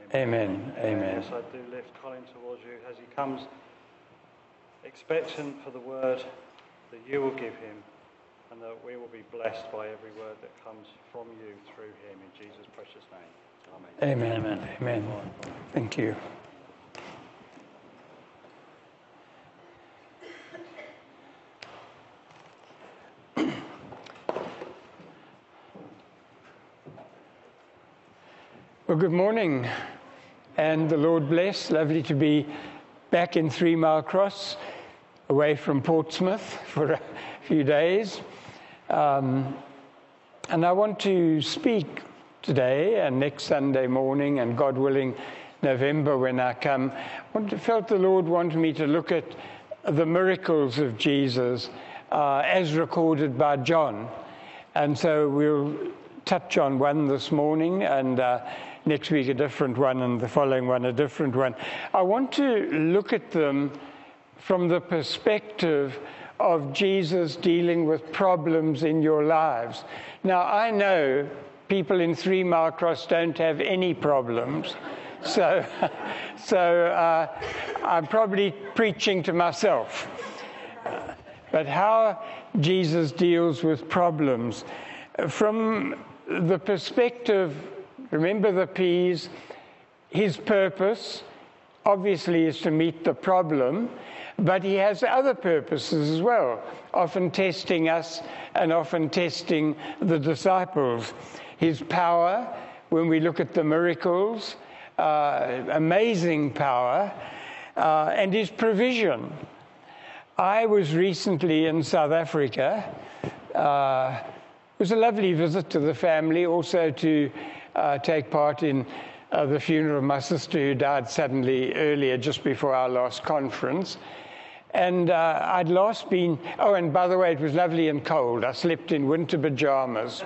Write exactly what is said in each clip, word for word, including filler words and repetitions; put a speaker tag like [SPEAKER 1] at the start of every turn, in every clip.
[SPEAKER 1] Amen. Amen.
[SPEAKER 2] Yes, I do lift Colin towards you as he comes expectant for the word that you will give him, and that we will be blessed by every word that comes from you through him, in Jesus' precious name. Amen.
[SPEAKER 1] Amen. Amen. Amen. Thank you. Well, good morning, and the Lord bless. Lovely to be back in Three Mile Cross, away from Portsmouth for a few days. Um, and I want to speak today and next Sunday morning, and God willing, November when I come. I felt the Lord wanted me to look at the miracles of Jesus uh, as recorded by John. And so we'll touch on one this morning, and uh, next week a different one, and the following one a different one. I want to look at them from the perspective of Jesus dealing with problems in your lives. Now, I know people in Three Mile Cross don't have any problems, so, so uh, I'm probably preaching to myself. But how Jesus deals with problems from the perspective, remember the P's, his purpose obviously is to meet the problem, but he has other purposes as well, often testing us and often testing the disciples. His power, when we look at the miracles, uh, amazing power, uh, and his provision. I was recently in South Africa. Uh, it was a lovely visit to the family, also to uh, take part in uh, the funeral of my sister who died suddenly earlier, just before our last conference. And uh, I'd last been, oh, and by the way, it was lovely and cold. I slept in winter pajamas.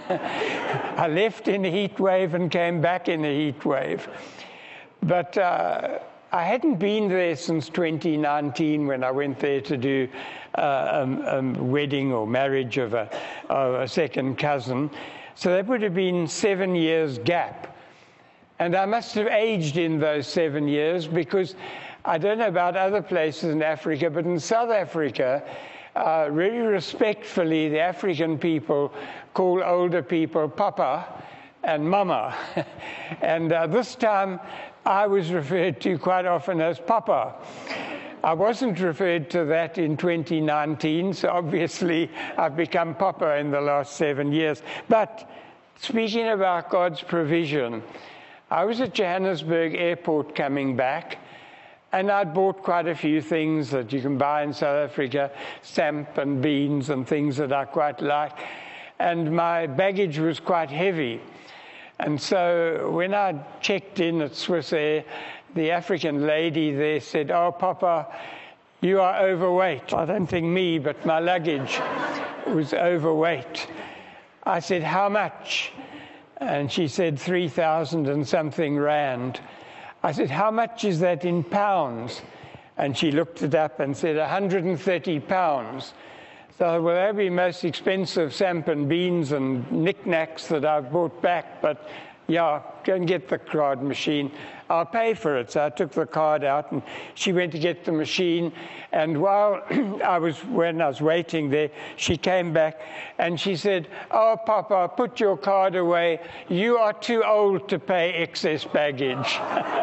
[SPEAKER 1] I left in a heat wave and came back in a heat wave. But uh, I hadn't been there since twenty nineteen when I went there to do uh, a, a wedding or marriage of a, of a second cousin. So that would have been seven years gap. And I must have aged in those seven years because I don't know about other places in Africa, but in South Africa, uh, really respectfully, the African people call older people Papa and Mama. And uh, this time, I was referred to quite often as Papa. I wasn't referred to that in twenty nineteen, so obviously I've become Papa in the last seven years. But speaking about God's provision, I was at Johannesburg Airport coming back, and I'd bought quite a few things that you can buy in South Africa, stamp and beans and things that I quite like. And my baggage was quite heavy. And so when I checked in at Swissair, the African lady there said, "Oh, Papa, you are overweight." I don't think me, but my luggage was overweight. I said, "How much?" And she said, three thousand and something rand. I said, "How much is that in pounds?" And she looked it up and said, one hundred thirty pounds. So, well, that'd be most expensive samp and beans and knickknacks that I've brought back. But, yeah, go and get the card machine. I'll pay for it. So I took the card out, and she went to get the machine. And while I was, when I was waiting there, she came back and she said, "Oh, Papa, put your card away. You are too old to pay excess baggage."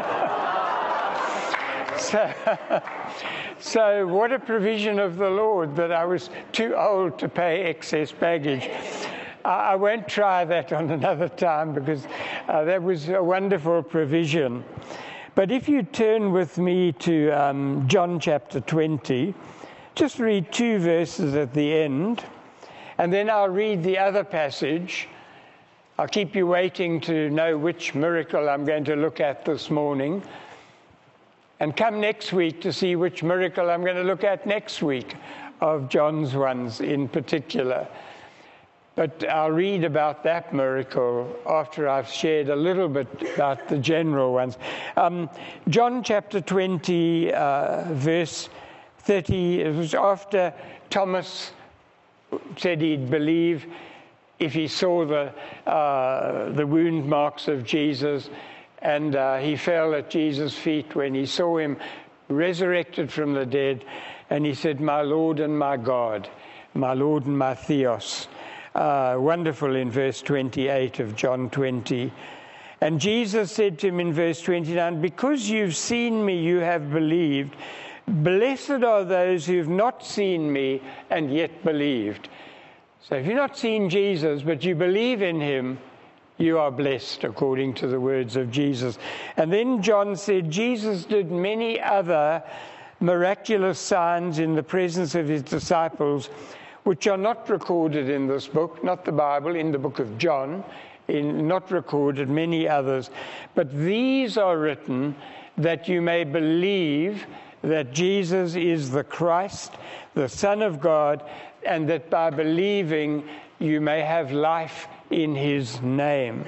[SPEAKER 1] so, so what a provision of the Lord that I was too old to pay excess baggage. I won't try that on another time because uh, that was a wonderful provision. But if you turn with me to um, John chapter twenty, just read two verses at the end, and then I'll read the other passage. I'll keep you waiting to know which miracle I'm going to look at this morning. And come next week to see which miracle I'm going to look at next week, of John's ones in particular. But I'll read about that miracle after I've shared a little bit about the general ones. Um, John chapter twenty, uh, verse thirty, it was after Thomas said he'd believe if he saw the, uh, the wound marks of Jesus. And uh, he fell at Jesus' feet when he saw him resurrected from the dead. And he said, "My Lord and my God, my Lord and my Theos." Uh, wonderful in verse twenty-eight of John twenty. And Jesus said to him in verse twenty-nine, "Because you've seen me, you have believed. Blessed are those who have not seen me and yet believed." So if you've not seen Jesus, but you believe in him, you are blessed, according to the words of Jesus. And then John said, Jesus did many other miraculous signs in the presence of his disciples, which are not recorded in this book, not the Bible, in the book of John, in, not recorded, many others. But these are written that you may believe that Jesus is the Christ, the Son of God, and that by believing you may have life in his name.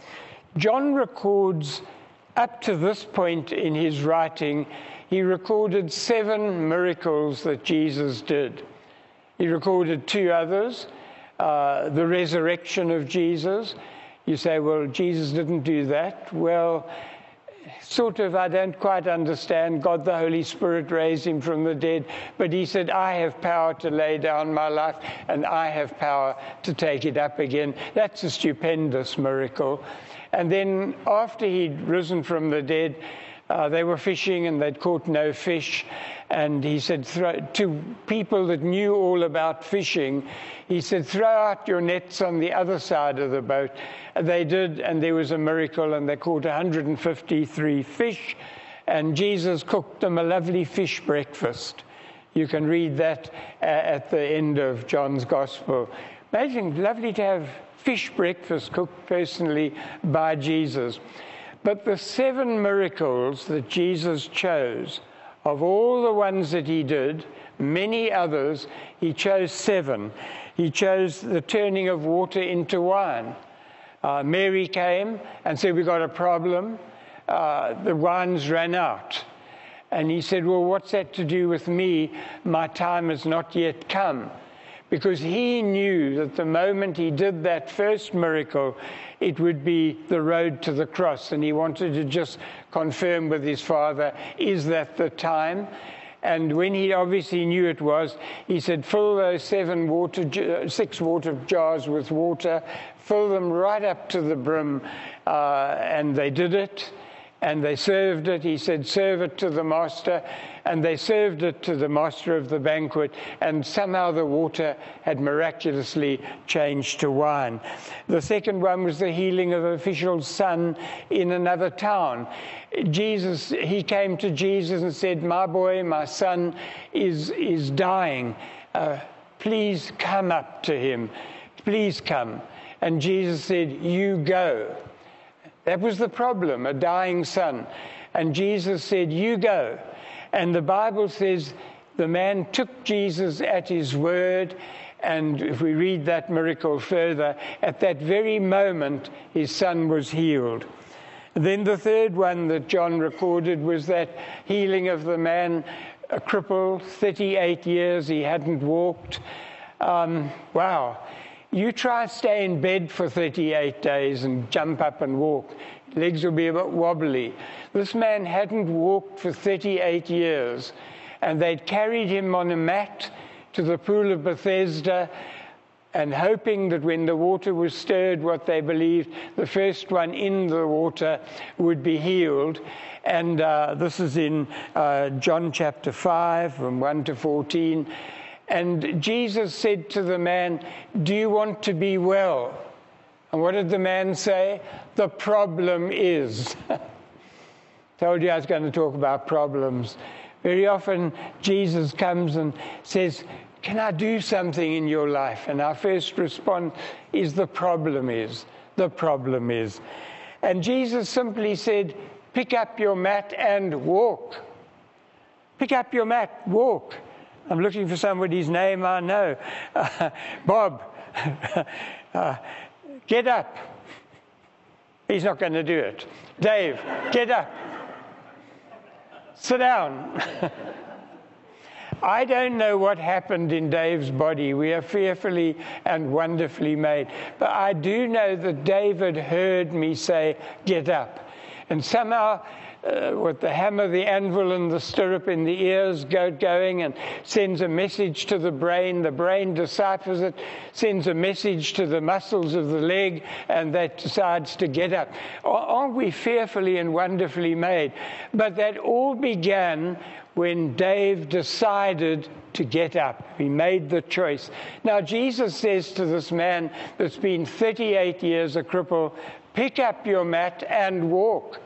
[SPEAKER 1] John records, up to this point in his writing, he recorded seven miracles that Jesus did. He recorded two others, uh, the resurrection of Jesus. You say, well, Jesus didn't do that. Well, sort of, I don't quite understand. God the Holy Spirit raised him from the dead, but he said, I have power to lay down my life, and I have power to take it up again. That's a stupendous miracle. And then after he'd risen from the dead, uh, they were fishing and they'd caught no fish. And he said, throw, to people that knew all about fishing, he said, throw out your nets on the other side of the boat. And they did, and there was a miracle, and they caught one hundred fifty-three fish. And Jesus cooked them a lovely fish breakfast. You can read that uh, at the end of John's Gospel. Amazing, lovely to have fish breakfast cooked personally by Jesus. But the seven miracles that Jesus chose, of all the ones that he did, many others, he chose seven. He chose the turning of water into wine. Uh, Mary came and said, we've got a problem. Uh, the wine's ran out. And he said, well, what's that to do with me? My time has not yet come. Because he knew that the moment he did that first miracle, it would be the road to the cross. And he wanted to just confirm with his Father, is that the time? And when he obviously knew it was, he said, fill those seven water, six water jars with water, fill them right up to the brim. Uh, and they did it. And they served it. He said, serve it to the master. And they served it to the master of the banquet. And somehow the water had miraculously changed to wine. The second one was the healing of an official's son in another town. Jesus, he came to Jesus and said, my boy, my son is, is dying. Uh, please come up to him. Please come. And Jesus said, you go. That was the problem, a dying son. And Jesus said, you go. And the Bible says the man took Jesus at his word. And if we read that miracle further, at that very moment, his son was healed. Then the third one that John recorded was that healing of the man, a cripple, thirty-eight years, he hadn't walked. Um, wow. You try to stay in bed for thirty-eight days and jump up and walk. Legs will be a bit wobbly. This man hadn't walked for thirty-eight years, and they'd carried him on a mat to the pool of Bethesda, and hoping that when the water was stirred, what they believed, the first one in the water would be healed. And uh, this is in uh, John chapter five, from one to fourteen. And Jesus said to the man, do you want to be well? And what did the man say? The problem is. Told you I was going to talk about problems. Very often Jesus comes and says, can I do something in your life? And our first response is the problem is. The problem is. And Jesus simply said, pick up your mat and walk. Pick up your mat, walk. I'm looking for somebody's name I know. Uh, Bob, uh, get up. He's not going to do it. Dave, get up. Sit down. I don't know what happened in Dave's body. We are fearfully and wonderfully made. But I do know that David heard me say, get up. And somehow, uh, with the hammer, the anvil, and the stirrup in the ears go going and sends a message to the brain. The brain deciphers it, sends a message to the muscles of the leg, and that decides to get up. Aren't we fearfully and wonderfully made? But that all began when Dave decided to get up. He made the choice. Now, Jesus says to this man that's been thirty-eight years a cripple, pick up your mat and walk.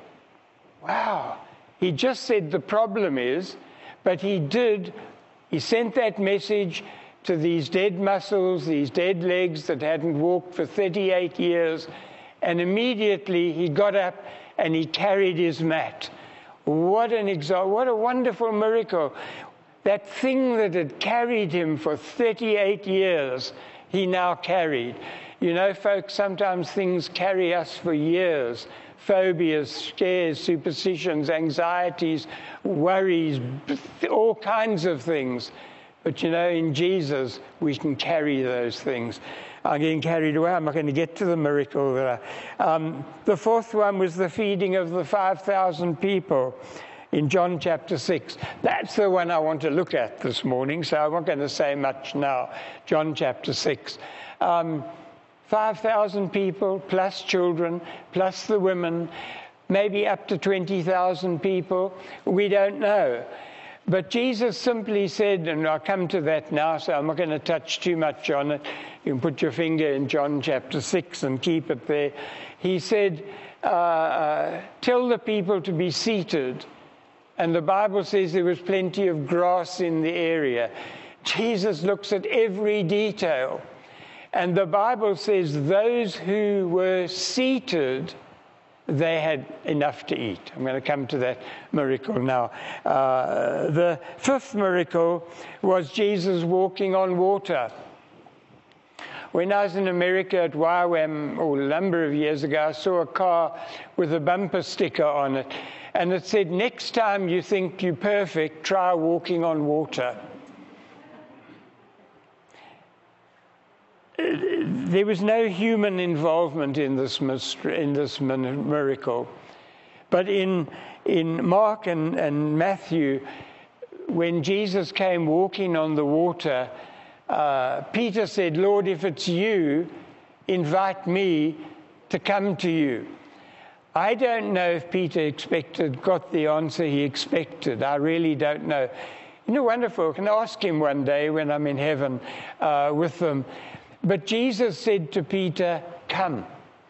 [SPEAKER 1] Wow. He just said the problem is, but he did. He sent that message to these dead muscles, these dead legs that hadn't walked for thirty-eight years, and immediately he got up and he carried his mat. What an example, what a wonderful miracle. That thing that had carried him for thirty-eight years, he now carried. You know, folks, sometimes things carry us for years. Phobias, scares, superstitions, anxieties, worries, all kinds of things. But you know, in Jesus, we can carry those things. I'm getting carried away. I'm not going to get to the miracle there. Um, the fourth one was the feeding of the five thousand people in John chapter six. That's the one I want to look at this morning, so I'm not going to say much now. John chapter six. Um, five thousand people, plus children, plus the women, maybe up to twenty thousand people. We don't know. But Jesus simply said, and I'll come to that now, so I'm not going to touch too much on it. You can put your finger in John chapter six and keep it there. He said, uh, uh, tell the people to be seated. And the Bible says there was plenty of grass in the area. Jesus looks at every detail. And the Bible says those who were seated, they had enough to eat. I'm going to come to that miracle now. Uh, the fifth miracle was Jesus walking on water. When I was in America at Y WAM, oh, a number of years ago, I saw a car with a bumper sticker on it. And it said, next time you think you're perfect, try walking on water. There was no human involvement in this mystery, in this miracle. But in, in Mark and, and Matthew, when Jesus came walking on the water, uh, Peter said, Lord, if it's you, invite me to come to you. I don't know if Peter expected, got the answer he expected. I really don't know. You know, wonderful. I can ask him one day when I'm in heaven uh, with them. But Jesus said to Peter, come.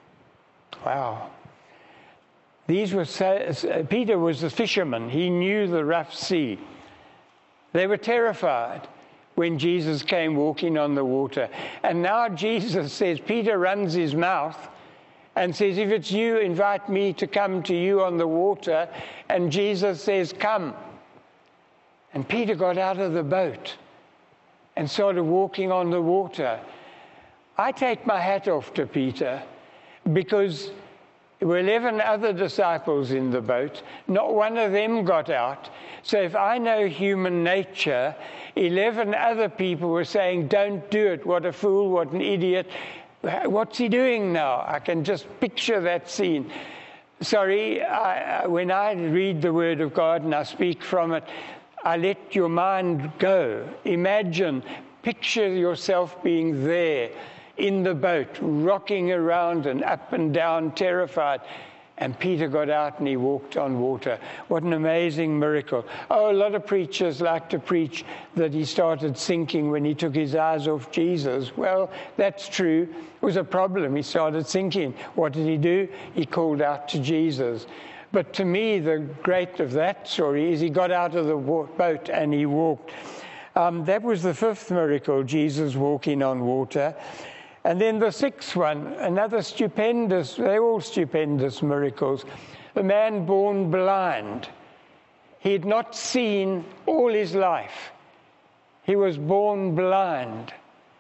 [SPEAKER 1] Wow. These were so, Peter was a fisherman. He knew the rough sea. They were terrified when Jesus came walking on the water. And now Jesus says, Peter runs his mouth and says, if it's you, invite me to come to you on the water. And Jesus says, come. And Peter got out of the boat and started walking on the water. I take my hat off to Peter because there were eleven other disciples in the boat. Not one of them got out. So if I know human nature, eleven other people were saying, don't do it. What a fool, what an idiot. What's he doing now? I can just picture that scene. Sorry, I, when I read the Word of God and I speak from it, I let your mind go. Imagine, picture yourself being there in the boat, rocking around and up and down, terrified. And Peter got out and he walked on water. What an amazing miracle. Oh, a lot of preachers like to preach that he started sinking when he took his eyes off Jesus. Well, that's true. It was a problem. He started sinking. What did he do? He called out to Jesus. But to me, the great of that story is he got out of the boat and he walked. Um, that was the fifth miracle, Jesus walking on water. And then the sixth one, another stupendous, they're all stupendous miracles. The man born blind. He had not seen all his life. He was born blind.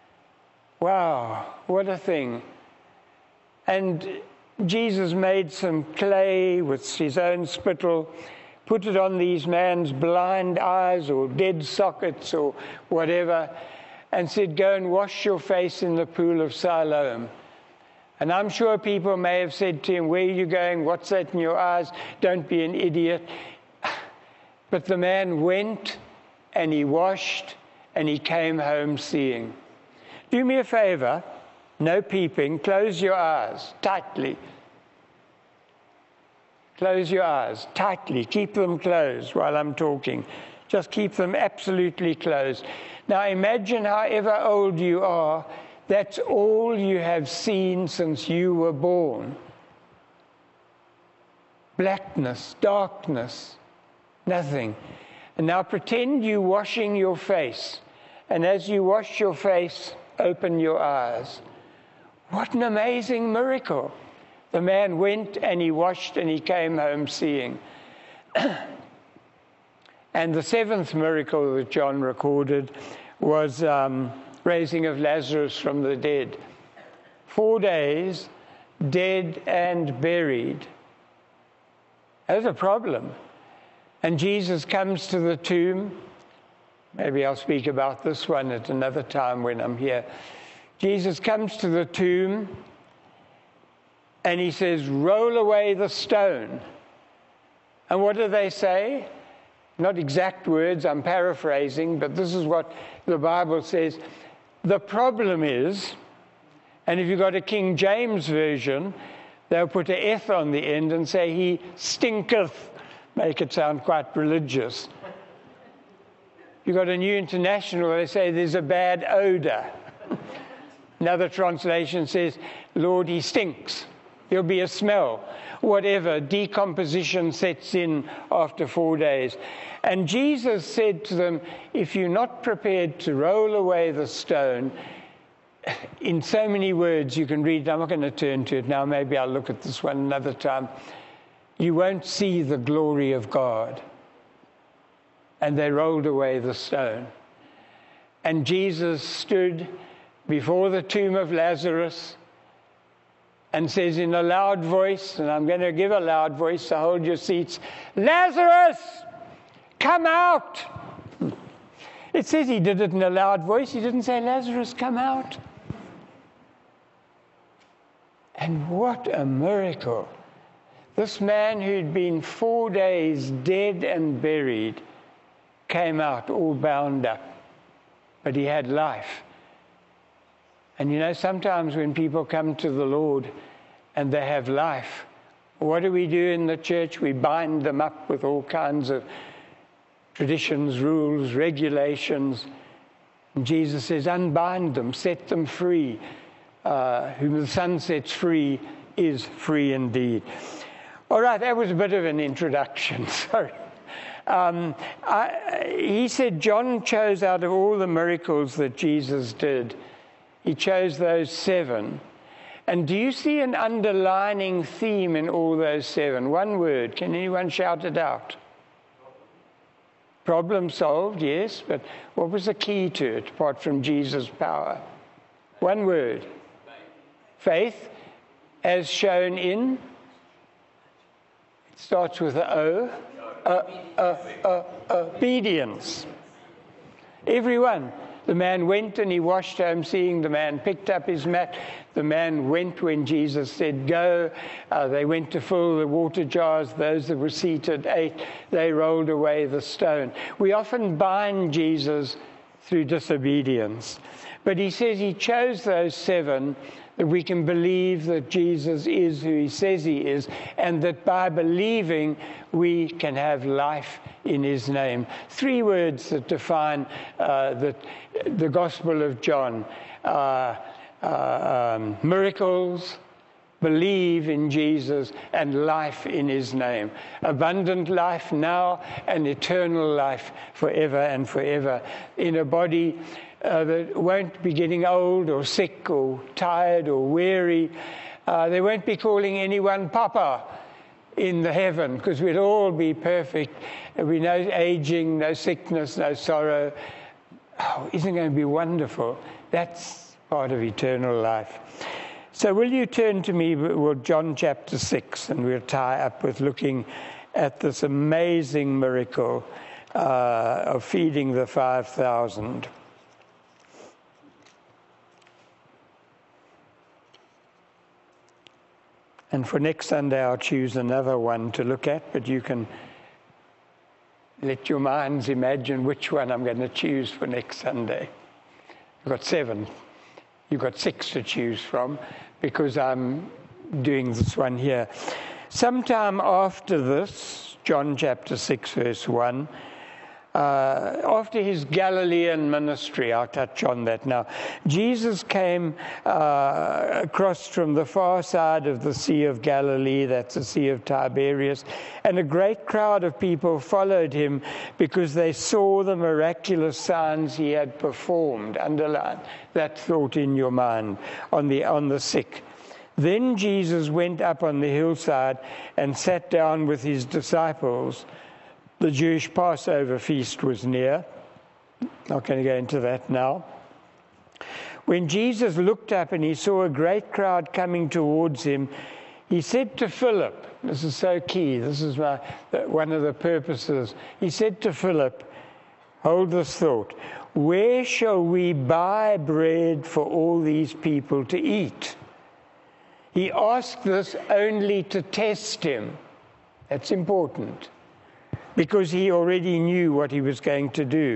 [SPEAKER 1] Wow, what a thing. And Jesus made some clay with his own spittle, put it on these man's blind eyes or dead sockets or whatever, and said, go and wash your face in the pool of Siloam. And I'm sure people may have said to him, where are you going? What's that in your eyes? Don't be an idiot. But the man went and he washed and he came home seeing. Do me a favor, no peeping, close your eyes tightly. Close your eyes tightly, keep them closed while I'm talking. Just keep them absolutely closed. Now imagine however old you are, that's all you have seen since you were born. Blackness, darkness, nothing. And now pretend you're washing your face. And as you wash your face, open your eyes. What an amazing miracle. The man went and he washed and he came home seeing. And the seventh miracle that John recorded was um, raising of Lazarus from the dead. Four days, dead and buried. That's a problem. And Jesus comes to the tomb. Maybe I'll speak about this one at another time when I'm here. Jesus comes to the tomb and he says, roll away the stone. And what do they say? Not exact words, I'm paraphrasing, but this is what the Bible says. The problem is, and if you've got a King James version, they'll put an eth on the end and say, he stinketh. Make it sound quite religious. You've got a New International, they say there's a bad odor. Another translation says, Lord, he stinks. There'll be a smell. Whatever, decomposition sets in after four days. And Jesus said to them, if you're not prepared to roll away the stone, in so many words you can read, I'm not going to turn to it now, maybe I'll look at this one another time. You won't see the glory of God. And they rolled away the stone. And Jesus stood before the tomb of Lazarus and says in a loud voice, and I'm going to give a loud voice, so hold your seats, Lazarus, come out. It says he did it in a loud voice. He didn't say, Lazarus, come out. And what a miracle. This man who'd been four days dead and buried came out all bound up, but he had life. And you know, sometimes when people come to the Lord and they have life, what do we do in the church? We bind them up with all kinds of traditions, rules, regulations. And Jesus says, unbind them, set them free. Uh, whom the Son sets free is free indeed. All right, that was a bit of an introduction, sorry. Um, I, he said John chose out of all the miracles that Jesus did, he chose those seven. And do you see an underlining theme in all those seven? One word. Can anyone shout it out? Problem solved, yes, but what was the key to it, apart from Jesus' power? One word. Faith, as shown in, it starts with an O, uh, uh, uh, obedience. Everyone. The man went and he washed home seeing. The man picked up his mat. The man went when Jesus said go. Uh, they went to fill the water jars. Those that were seated ate. They rolled away the stone. We often bind Jesus through disobedience. But he says he chose those seven that we can believe that Jesus is who he says he is, and that by believing we can have life in his name. Three words that define uh, the, the Gospel of John. Uh, uh, um, miracles, believe in Jesus, and life in his name. Abundant life now and eternal life forever and forever in a body Uh, that won't be getting old or sick or tired or weary. Uh, they won't be calling anyone Papa in the heaven, because we'd all be perfect. There'll be no aging, no sickness, no sorrow. Oh, isn't it going to be wonderful? That's part of eternal life. So will you turn to me, well, John chapter six, and we'll tie up with looking at this amazing miracle uh, of feeding the five thousand. And for next Sunday, I'll choose another one to look at, but you can let your minds imagine which one I'm going to choose for next Sunday. I've got seven. You've got six to choose from because I'm doing this one here. Sometime after this, John chapter six, verse one, uh, after his Galilean ministry, I'll touch on that now, Jesus came uh, across from the far side of the Sea of Galilee, that's the Sea of Tiberias, and a great crowd of people followed him because they saw the miraculous signs he had performed. Underline that thought in your mind, on the on the sick. Then Jesus went up on the hillside and sat down with his disciples. The Jewish Passover feast was near. Not going to go into that now. When Jesus looked up and he saw a great crowd coming towards him, he said to Philip, this is so key, this is my, one of the purposes. He said to Philip, hold this thought, where shall we buy bread for all these people to eat? He asked this only to test him. That's important, because he already knew what he was going to do.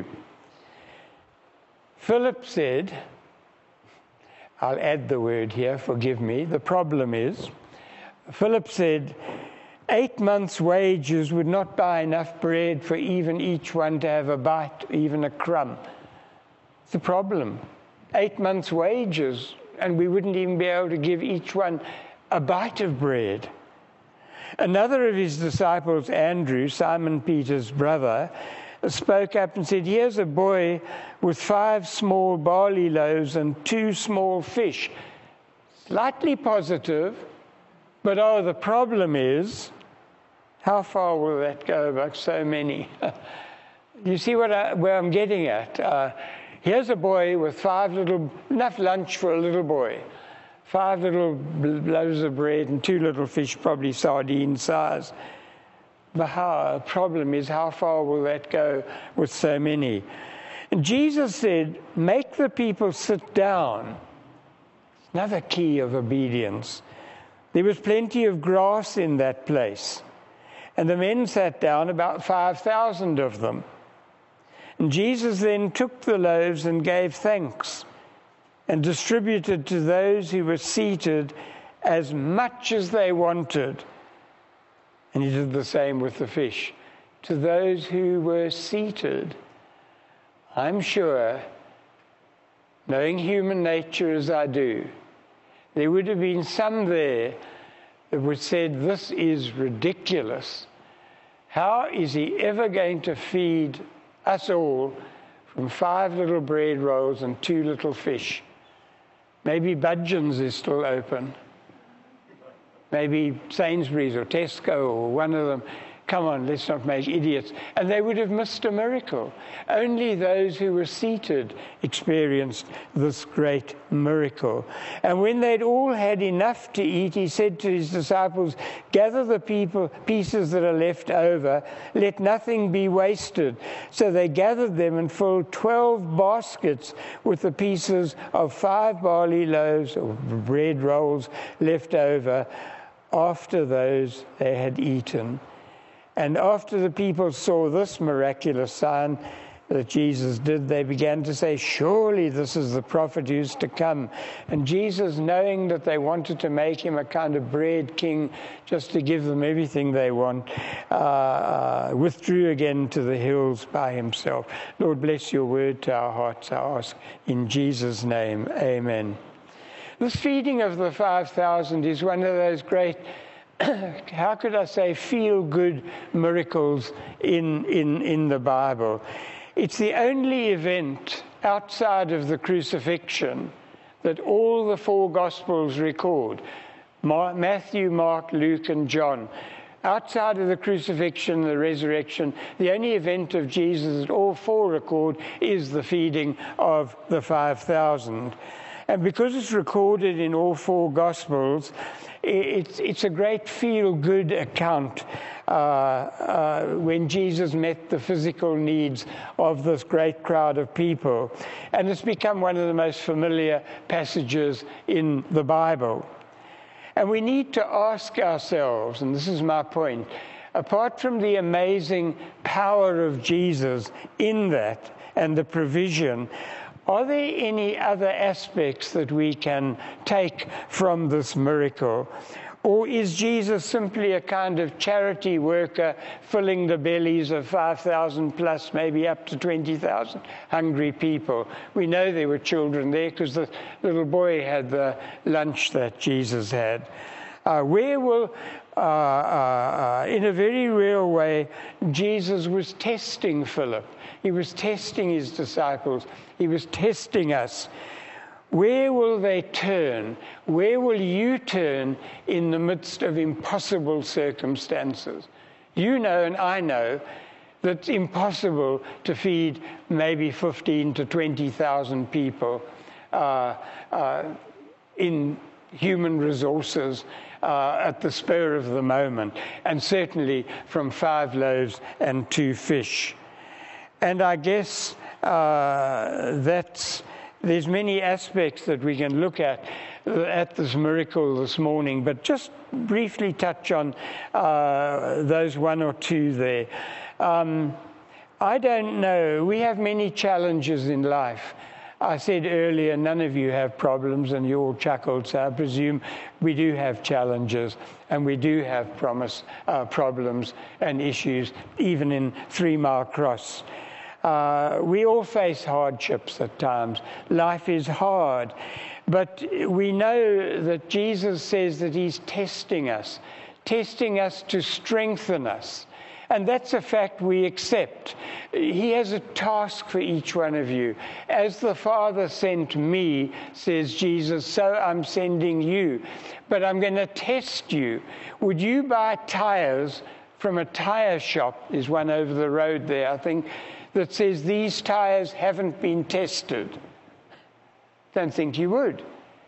[SPEAKER 1] Philip said, I'll add the word here, forgive me, the problem is, Philip said, eight months' wages would not buy enough bread for even each one to have a bite, even a crumb. It's a problem. Eight months' wages, and we wouldn't even be able to give each one a bite of bread. Another of his disciples, Andrew, Simon Peter's brother, spoke up and said, here's a boy with five small barley loaves and two small fish. Slightly positive, but oh, the problem is, how far will that go by so many? You see what I, where I'm getting at? Uh, here's a boy with five little, enough lunch for a little boy. Five little loaves of bread and two little fish, probably sardine size. But how, the problem is, how far will that go with so many? And Jesus said, make the people sit down. Another key of obedience. There was plenty of grass in that place. And the men sat down, about five thousand of them. And Jesus then took the loaves and gave thanks and distributed to those who were seated as much as they wanted. And he did the same with the fish. To those who were seated, I'm sure, knowing human nature as I do, there would have been some there that would have said, this is ridiculous. How is he ever going to feed us all from five little bread rolls and two little fish? Maybe Budgeon's is still open. Maybe Sainsbury's or Tesco or one of them. Come on, let's not make idiots. And they would have missed a miracle. Only those who were seated experienced this great miracle. And when they'd all had enough to eat, he said to his disciples, gather the people, pieces that are left over, let nothing be wasted. So they gathered them and filled twelve baskets with the pieces of five barley loaves or bread rolls left over after those they had eaten. And after the people saw this miraculous sign that Jesus did, they began to say, surely this is the prophet who's to come. And Jesus, knowing that they wanted to make him a kind of bread king, just to give them everything they want, uh, withdrew again to the hills by himself. Lord, bless your word to our hearts, I ask in Jesus' name. Amen. This feeding of the five thousand is one of those great, how could I say, feel-good miracles in, in, in the Bible. It's the only event outside of the crucifixion that all the four Gospels record. Matthew, Mark, Luke, and John. Outside of the crucifixion, the resurrection, the only event of Jesus that all four record is the feeding of the five thousand. And because it's recorded in all four Gospels, it's, it's a great feel-good account uh, uh, when Jesus met the physical needs of this great crowd of people. And it's become one of the most familiar passages in the Bible. And we need to ask ourselves, and this is my point, apart from the amazing power of Jesus in that and the provision, are there any other aspects that we can take from this miracle? Or is Jesus simply a kind of charity worker filling the bellies of five thousand plus, maybe up to twenty thousand hungry people? We know there were children there because the little boy had the lunch that Jesus had. Uh, where will, uh, uh, uh, in a very real way, Jesus was testing Philip. He was testing his disciples. He was testing us. Where will they turn? Where will you turn in the midst of impossible circumstances? You know and I know that it's impossible to feed maybe fifteen to twenty thousand people uh, uh, in human resources uh, at the spur of the moment, and certainly from five loaves and two fish. And I guess uh, that's there's many aspects that we can look at at this miracle this morning, but just briefly touch on uh, those one or two there. Um, I don't know. We have many challenges in life. I said earlier, none of you have problems, and you all chuckled, so I presume we do have challenges, and we do have promise, uh, problems and issues, even in Three Mile Cross. Uh, we all face hardships at times. Life is hard. But we know that Jesus says that he's testing us, testing us to strengthen us. And that's a fact we accept. He has a task for each one of you. As the Father sent me, says Jesus, so I'm sending you. But I'm going to test you. Would you buy tires from a tire shop? There's one over the road there, I think, that says these tires haven't been tested. Don't think you would.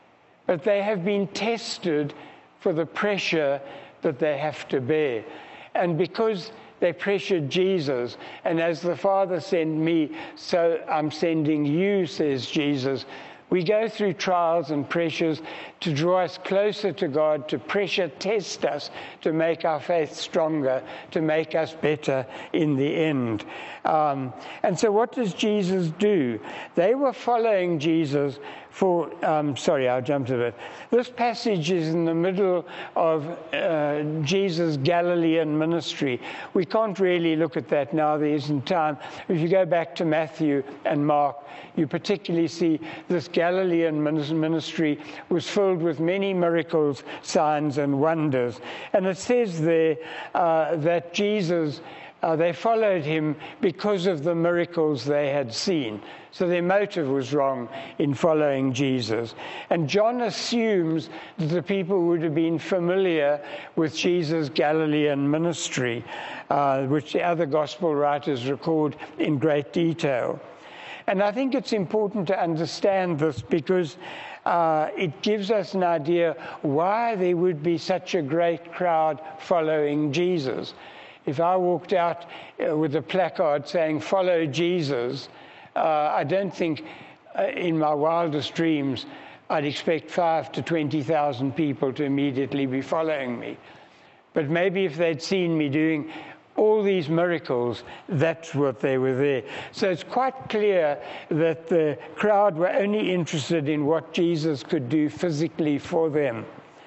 [SPEAKER 1] But they have been tested for the pressure that they have to bear. And because they pressured Jesus, and as the Father sent me, so I'm sending you, says Jesus. We go through trials and pressures to draw us closer to God, to pressure test us, to make our faith stronger, to make us better in the end. Um, and so what does Jesus do? They were following Jesus for, um, sorry, I jumped a bit. This passage is in the middle of uh, Jesus' Galilean ministry. We can't really look at that now, there isn't time. If you go back to Matthew and Mark, you particularly see this Galilean ministry was filled with many miracles, signs, and wonders. And it says there uh, that Jesus, uh, they followed him because of the miracles they had seen. So their motive was wrong in following Jesus. And John assumes that the people would have been familiar with Jesus' Galilean ministry, uh, which the other gospel writers record in great detail. And I think it's important to understand this because uh, it gives us an idea why there would be such a great crowd following Jesus. If I walked out uh, with a placard saying, "Follow Jesus," uh, I don't think uh, in my wildest dreams I'd expect five to twenty thousand people to immediately be following me. But maybe if they'd seen me doing all these miracles, that's what they were there. So it's quite clear that the crowd were only interested in what Jesus could do physically for them,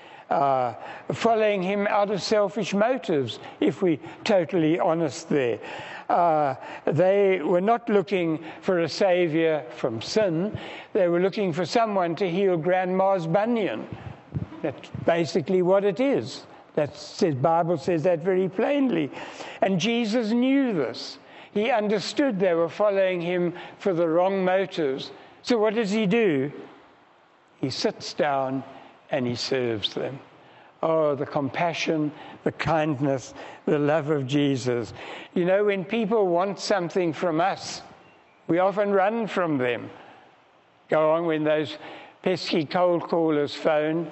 [SPEAKER 1] uh, following him out of selfish motives, if we're totally honest there. Uh, they were not looking for a savior from sin. They were looking for someone to heal Grandma's bunion. That's basically what it is. That's, the Bible says that very plainly. And Jesus knew this. He understood they were following him for the wrong motives. So what does he do? He sits down and he serves them. Oh, the compassion, the kindness, the love of Jesus. You know, when people want something from us, we often run from them. Go on, when those pesky cold callers phone,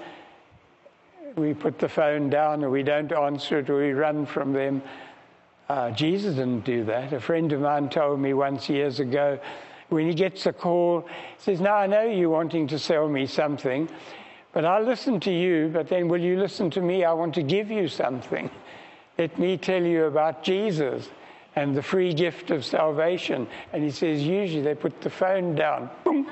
[SPEAKER 1] we put the phone down or we don't answer it or we run from them. Uh, Jesus didn't do that. A friend of mine told me once years ago, when he gets a call, he says, "Now I know you're wanting to sell me something, But I'll listen to you, but then will you listen to me? I want to give you something. Let me tell you about Jesus and the free gift of salvation. And he says, usually they put the phone down. Boom.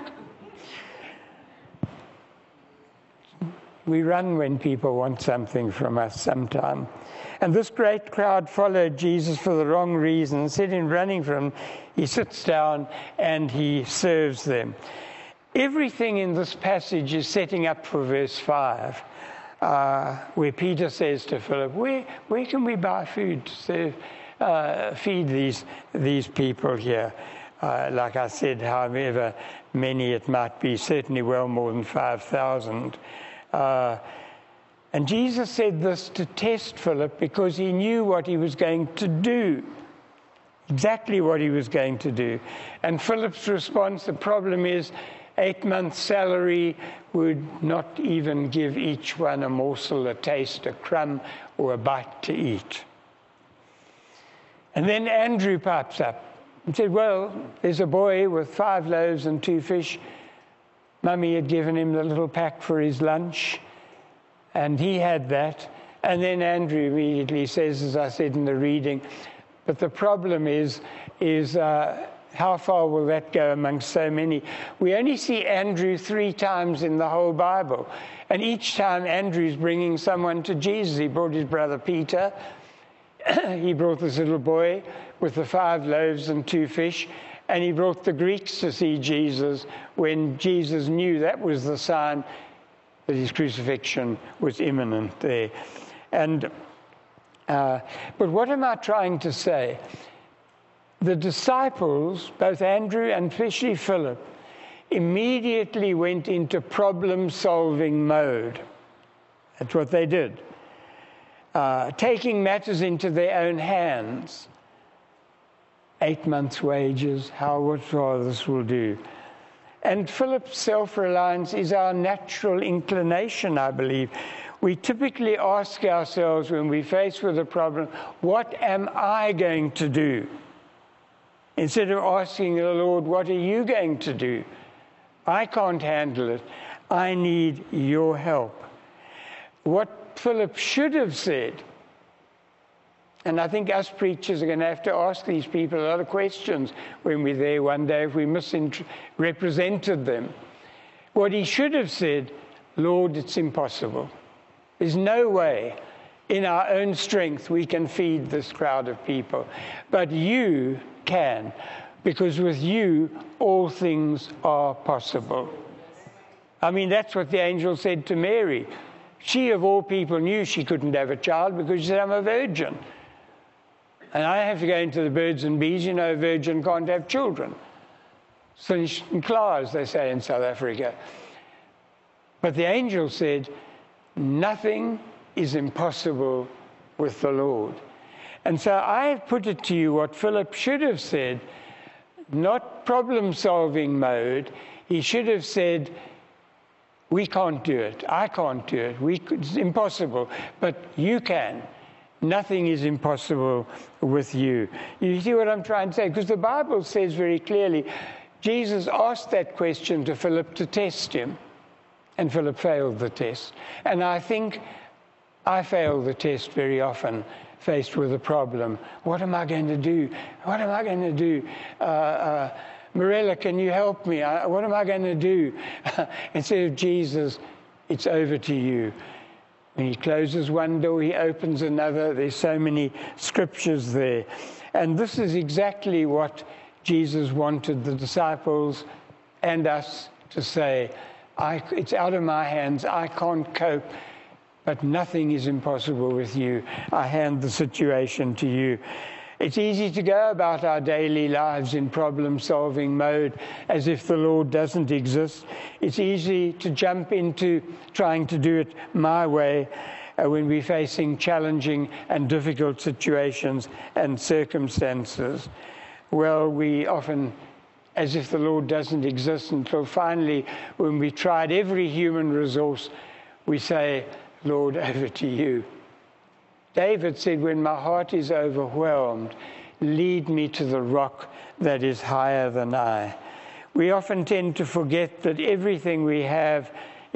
[SPEAKER 1] We run when people want something from us sometime. And this great crowd followed Jesus for the wrong reason. Instead of running from him, he sits down and he serves them. Everything in this passage is setting up for verse five, uh, where Peter says to Philip, where, where can we buy food to serve, uh, feed these, these people here? Uh, like I said, however many it might be, certainly well more than five thousand. Uh, and Jesus said this to test Philip because he knew what he was going to do, exactly what he was going to do. And Philip's response, the problem is, eight months' salary would not even give each one a morsel, a taste, a crumb, or a bite to eat. And then Andrew pipes up and said, well, there's a boy with five loaves and two fish. Mummy had given him the little pack for his lunch, and he had that. And then Andrew immediately says, as I said in the reading, but the problem is, is uh, how far will that go amongst so many? We only see Andrew three times in the whole Bible. And each time Andrew's bringing someone to Jesus. He brought his brother Peter. He brought this little boy with the five loaves and two fish. And he brought the Greeks to see Jesus when Jesus knew that was the sign that his crucifixion was imminent there. And uh, but what am I trying to say? The disciples, both Andrew and especially Philip, immediately went into problem-solving mode. That's what they did. Uh, taking matters into their own hands. Eight months' wages, how what far this will do. And Philip's self-reliance is our natural inclination, I believe. We typically ask ourselves when we're faced with a problem, what am I going to do? Instead of asking the Lord, what are you going to do? I can't handle it. I need your help. What Philip should have said, and I think us preachers are going to have to ask these people a lot of questions when we're there one day if we misrepresented them. What he should have said, Lord, it's impossible. There's no way in our own strength we can feed this crowd of people. But you can, because with you all things are possible. I mean, that's what the angel said to Mary. She of all people knew she couldn't have a child because she said, I'm a virgin. And I have to go into the birds and bees, you know, a virgin can't have children. Since claws, they say in South Africa. But the angel said, nothing is impossible with the Lord. And so I have put it to you what Philip should have said, not problem-solving mode. He should have said, we can't do it. I can't do it. We could, it's impossible. But you can. Nothing is impossible with you. You see what I'm trying to say? Because the Bible says very clearly, Jesus asked that question to Philip to test him. And Philip failed the test. And I think I fail the test very often, faced with a problem. What am I going to do? What am I going to do? Uh, uh, Marilla, can you help me? I, what am I going to do? Instead of Jesus, it's over to you. When he closes one door, he opens another. There's so many scriptures there. And this is exactly what Jesus wanted the disciples and us to say. I, it's out of my hands. I can't cope. But nothing is impossible with you. I hand the situation to you. It's easy to go about our daily lives in problem-solving mode as if the Lord doesn't exist. It's easy to jump into trying to do it my way uh, when we're facing challenging and difficult situations and circumstances. Well, we often, as if the Lord doesn't exist, until finally, when we tried every human resource, we say, Lord, over to you. David said, when my heart is overwhelmed, lead me to the rock that is higher than I. We often tend to forget that everything we have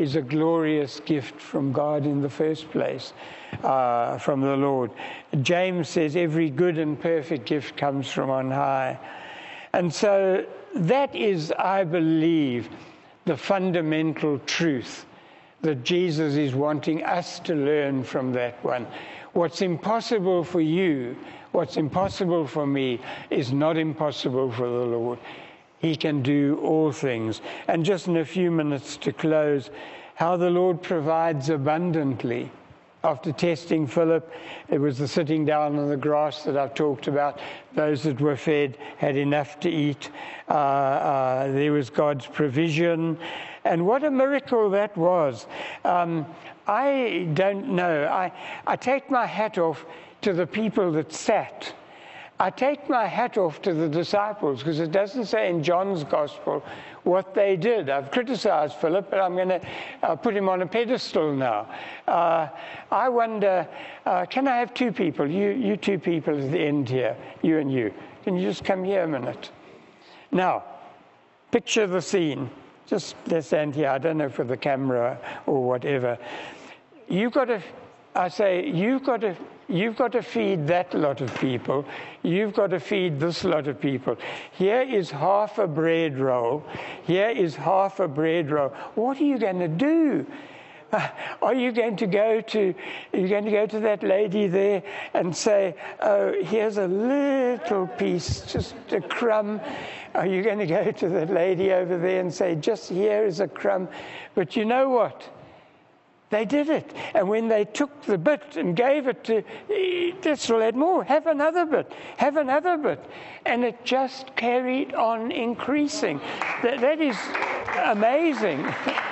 [SPEAKER 1] is a glorious gift from God in the first place, uh, from the Lord. James says every good and perfect gift comes from on high. And so that is, I believe, the fundamental truth that Jesus is wanting us to learn from that one. What's impossible for you, what's impossible for me, is not impossible for the Lord. He can do all things. And just in a few minutes to close, how the Lord provides abundantly. After testing Philip, it was the sitting down on the grass that I've talked about. Those that were fed had enough to eat. Uh, uh, there was God's provision. And what a miracle that was. Um, I don't know. I, I take my hat off to the people that sat. I take my hat off to the disciples, because it doesn't say in John's gospel what they did. I've criticized Philip, but I'm going to uh, put him on a pedestal now. Uh, I wonder, uh, can I have two people? You, you two people at the end here, you and you. Can you just come here a minute? Now, picture the scene. Just let's stand here. I don't know for the camera or whatever. You've got to, I say, you've got to, you've got to feed that lot of people. You've got to feed this lot of people. Here is half a bread roll. Here is half a bread roll. What are you going to do? Uh, are you going to go to, are you going to go to that lady there and say, oh, here's a little piece, just a crumb? Are you going to go to that lady over there and say, just here is a crumb? But you know what? They did it. And when they took the bit and gave it to, let's add more, have another bit, have another bit. And it just carried on increasing. That, that is amazing.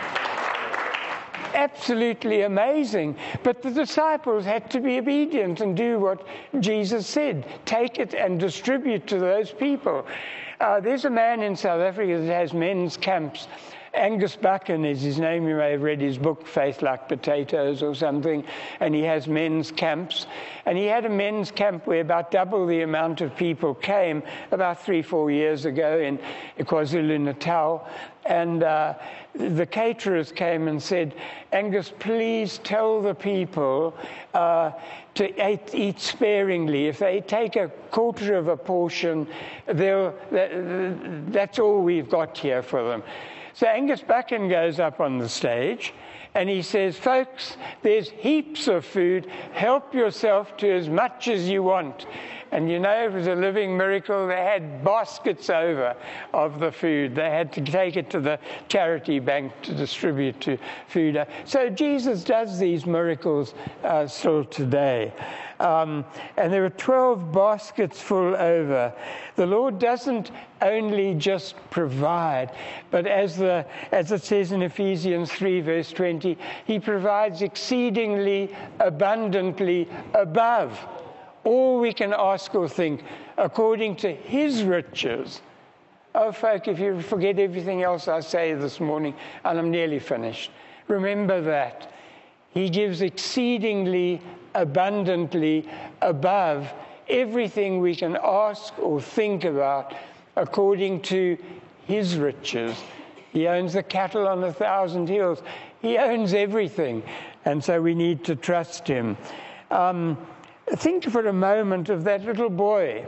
[SPEAKER 1] Absolutely amazing. But the disciples had to be obedient and do what Jesus said. Take it and distribute to those people. Uh, there's a man in South Africa that has men's camps. Angus Buchan is his name. You may have read his book, Faith Like Potatoes or something. And he has men's camps. And he had a men's camp where about double the amount of people came about three, four years ago in KwaZulu-Natal. And uh, the caterers came and said, Angus, please tell the people uh, to eat, eat sparingly. If they take a quarter of a portion, they'll, that, that's all we've got here for them. So Angus Buchan goes up on the stage and he says, folks, there's heaps of food. Help yourself to as much as you want. And you know, it was a living miracle. They had baskets over of the food. They had to take it to the charity bank to distribute to food. So Jesus does these miracles uh, still today. Um, and there were twelve baskets full over. The Lord doesn't only just provide, but as the as it says in Ephesians three, verse twenty, He provides exceedingly abundantly above all we can ask or think, according to His riches. Oh, folk, if you forget everything else I say this morning, and I'm nearly finished, remember that. He gives exceedingly abundantly above everything we can ask or think about, according to His riches. He owns the cattle on a thousand hills. He owns everything. And so we need to trust Him. Um, Think for a moment of that little boy.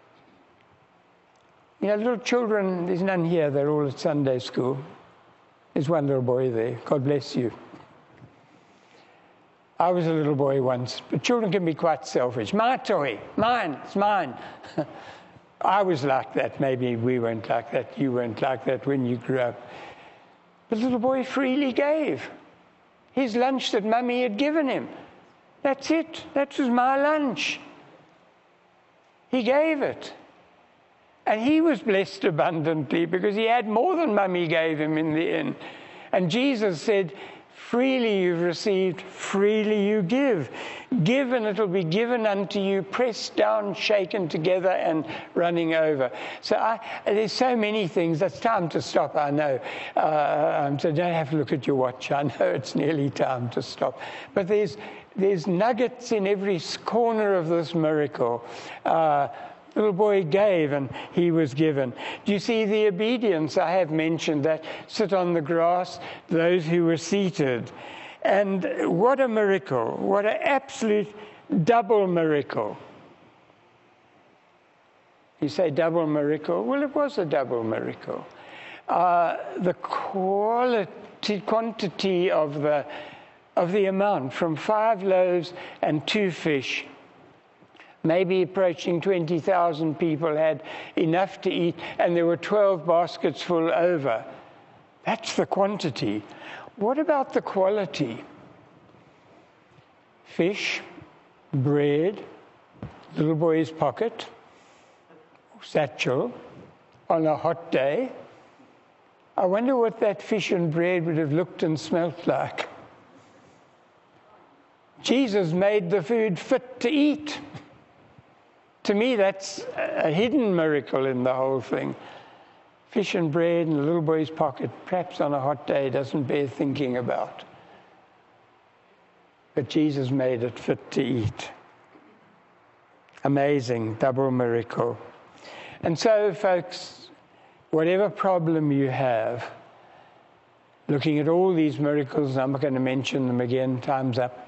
[SPEAKER 1] You know, little children, there's none here, they're all at Sunday school. There's one little boy there. God bless you. I was a little boy once, but children can be quite selfish. My toy, mine, it's mine. I was like that. Maybe we weren't like that. You weren't like that when you grew up. The little boy freely gave his lunch that Mummy had given him. That's it. That was my lunch. He gave it. And he was blessed abundantly because he had more than Mummy gave him in the end. And Jesus said, freely you've received, freely you give. Give and it'll be given unto you, pressed down, shaken together and running over. So I, there's so many things. That's time to stop, I know. Uh, um, so don't have to look at your watch. I know it's nearly time to stop. But there's There's nuggets in every corner of this miracle. Uh, The little boy gave and he was given. Do you see the obedience I have mentioned, that sit on the grass, those who were seated? And what a miracle, what an absolute double miracle. You say double miracle? Well, it was a double miracle. Uh, the quality, quantity of the, of the amount, from five loaves and two fish, maybe approaching twenty thousand people had enough to eat, and there were twelve baskets full over. That's the quantity. What about the quality? Fish, bread, little boy's pocket, satchel, on a hot day. I wonder what that fish and bread would have looked and smelt like. Jesus made the food fit to eat. To me, that's a hidden miracle in the whole thing. Fish and bread in a little boy's pocket, perhaps on a hot day, doesn't bear thinking about. But Jesus made it fit to eat. Amazing, double miracle. And so, folks, whatever problem you have, looking at all these miracles, I'm not going to mention them again, time's up.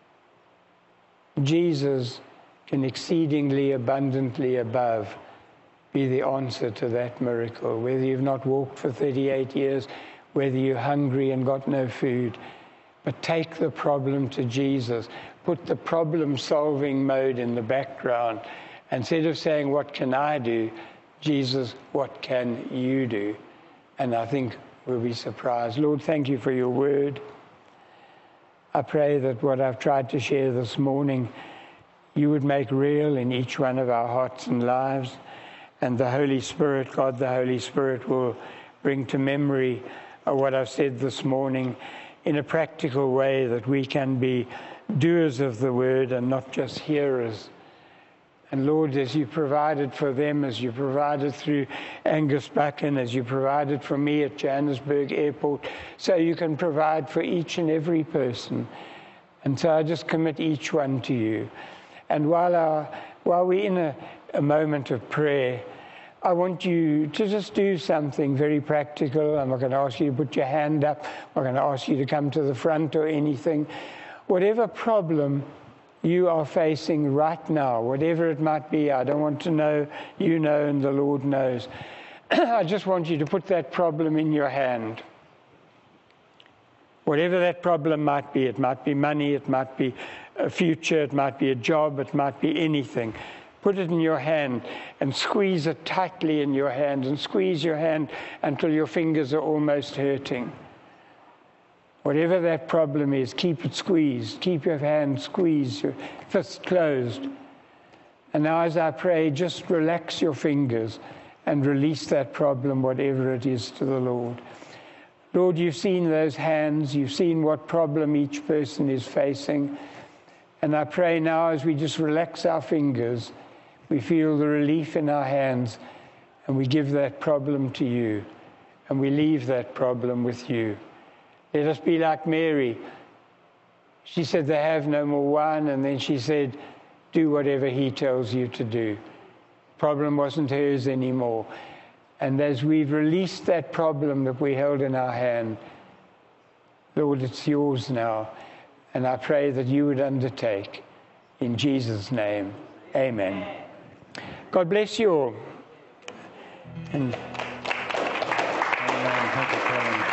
[SPEAKER 1] Jesus can exceedingly abundantly above be the answer to that miracle. Whether you've not walked for thirty-eight years, whether you're hungry and got no food, but take the problem to Jesus. Put the problem-solving mode in the background. Instead of saying, what can I do? Jesus, what can you do? And I think we'll be surprised. Lord, thank you for your word. I pray that what I've tried to share this morning, you would make real in each one of our hearts and lives. And the Holy Spirit, God the Holy Spirit, will bring to memory what I've said this morning in a practical way, that we can be doers of the word and not just hearers. And Lord, as you provided for them, as you provided through Angus Buchan, as you provided for me at Johannesburg Airport, so you can provide for each and every person. And so I just commit each one to you. And while, our, while we're in a, a moment of prayer, I want you to just do something very practical. I'm not going to ask you to put your hand up. I'm not going to ask you to come to the front or anything. Whatever problem you are facing right now, whatever it might be, I don't want to know, you know, and the Lord knows. I just want you to put that problem in your hand. Whatever that problem might be, it might be money, it might be a future, it might be a job, it might be anything. Put it in your hand and squeeze it tightly in your hand, and squeeze your hand until your fingers are almost hurting. Whatever that problem is, keep it squeezed. Keep your hand squeezed, your fist closed. And now as I pray, just relax your fingers and release that problem, whatever it is, to the Lord. Lord, you've seen those hands. You've seen what problem each person is facing. And I pray now, as we just relax our fingers, we feel the relief in our hands, and we give that problem to you, and we leave that problem with you. Let us be like Mary. She said they have no more wine, and then she said, do whatever he tells you to do. Problem wasn't hers anymore. And as we've released that problem that we held in our hand, Lord, it's yours now. And I pray that you would undertake. In Jesus' name, amen. God bless you all. And
[SPEAKER 2] Amen. Thank you, Colin.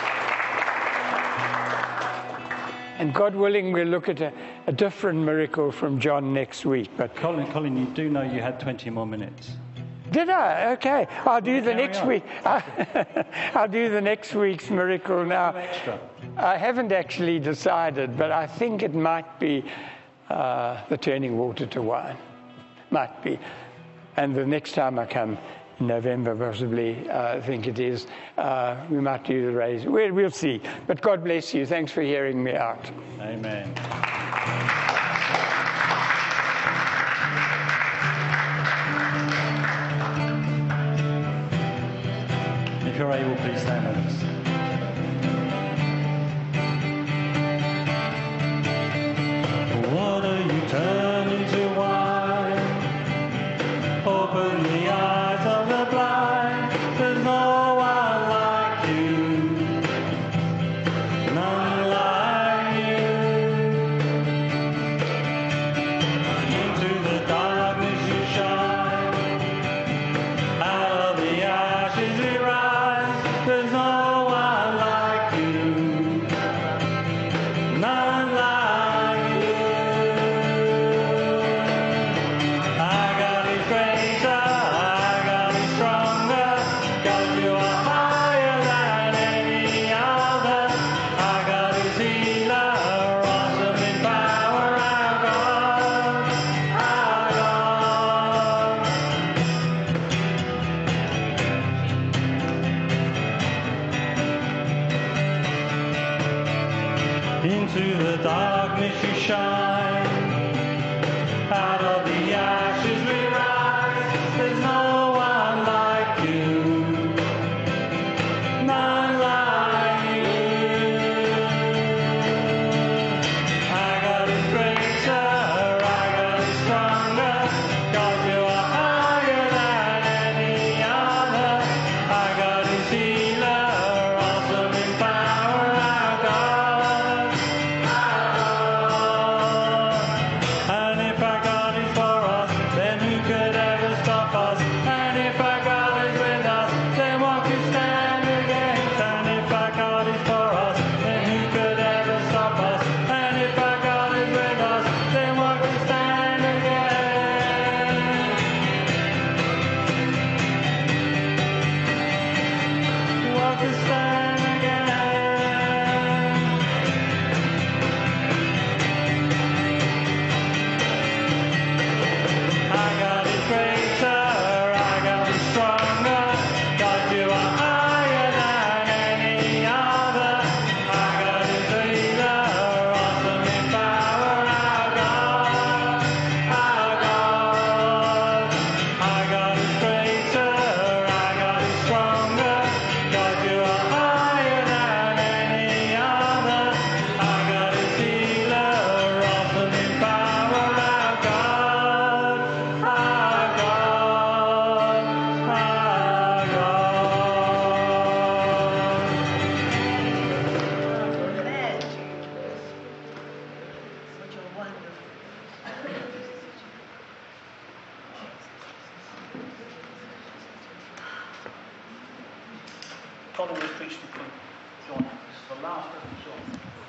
[SPEAKER 1] And God willing, we'll look at a, a different miracle from John next week. But
[SPEAKER 2] Colin, Colin, you do know you had twenty more minutes.
[SPEAKER 1] did I? Okay. I'll do the
[SPEAKER 2] Carry
[SPEAKER 1] next
[SPEAKER 2] on.
[SPEAKER 1] week. I'll do the next week's miracle now.
[SPEAKER 2] Extra.
[SPEAKER 1] I haven't actually decided, but I think it might be uh, the turning water to wine. Might be. And the next time I come in November, possibly, uh, I think it is, uh, we might do the raise. We'll, we'll see. But God bless you. Thanks for hearing me out.
[SPEAKER 2] Amen. If you're able, please stand with us. Water you turn into wine,
[SPEAKER 3] Open the eyes of the blind. There's no one like you. None like you. Into the darkness you shine. Out of the ashes we rise. There's no one like you. None like you. I got it greater, I got it stronger. 'Cause you are higher than any other. I got it healer, awesome in power. Our God, our God. Into the darkness you shine. Out of the ashes we rise. There's no one like you. None like you. I got it greater, I got it stronger. 'Cause you are higher than any other. I got it healer, awesome in power. Our God, our God. And if our God is for us, then who could ever stop us? And if our God is with us, then what could stand against? And if our God is for us, then who could ever stop us? And if our God is with us, then what could stand against? What could stand against? I got it greater, I got it stronger. 'Cause you are higher than any other. I got it healer, awesome in power. Our God, our God. I got it greater, I got it stronger. 'Cause you are higher than any other. I got it healer, awesome in power. Our God, our God, our God.
[SPEAKER 4] Amen. Such a wonderful.
[SPEAKER 3] Colin was preaching from John. This is the last of John.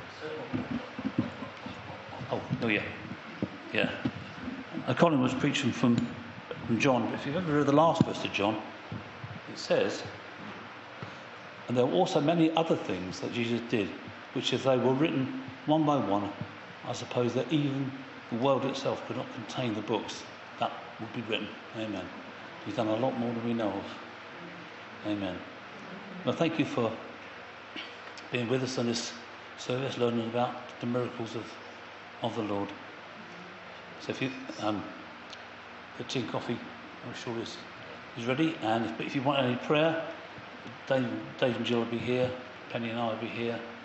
[SPEAKER 3] Oh, oh yeah. Yeah. Uh, Colin was preaching from, from John. But if you've ever read the last verse of John, it says, and there were also many other things that Jesus did, which if they were written one by one, I suppose that even the world itself could not contain the books that would be written. Amen. He's done a lot more than we know of. Amen. Well, thank you for being with us on this service, learning about the miracles of, of the Lord. So if you, um, the tea and coffee, I'm sure is, is ready. And if, if you want any prayer, Dave, Dave and Jill will be here, Penny and I will be here.